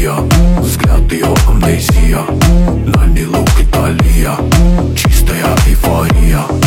Мария, взгляд ее амнезия, на Нилу Италия, чистая эйфория.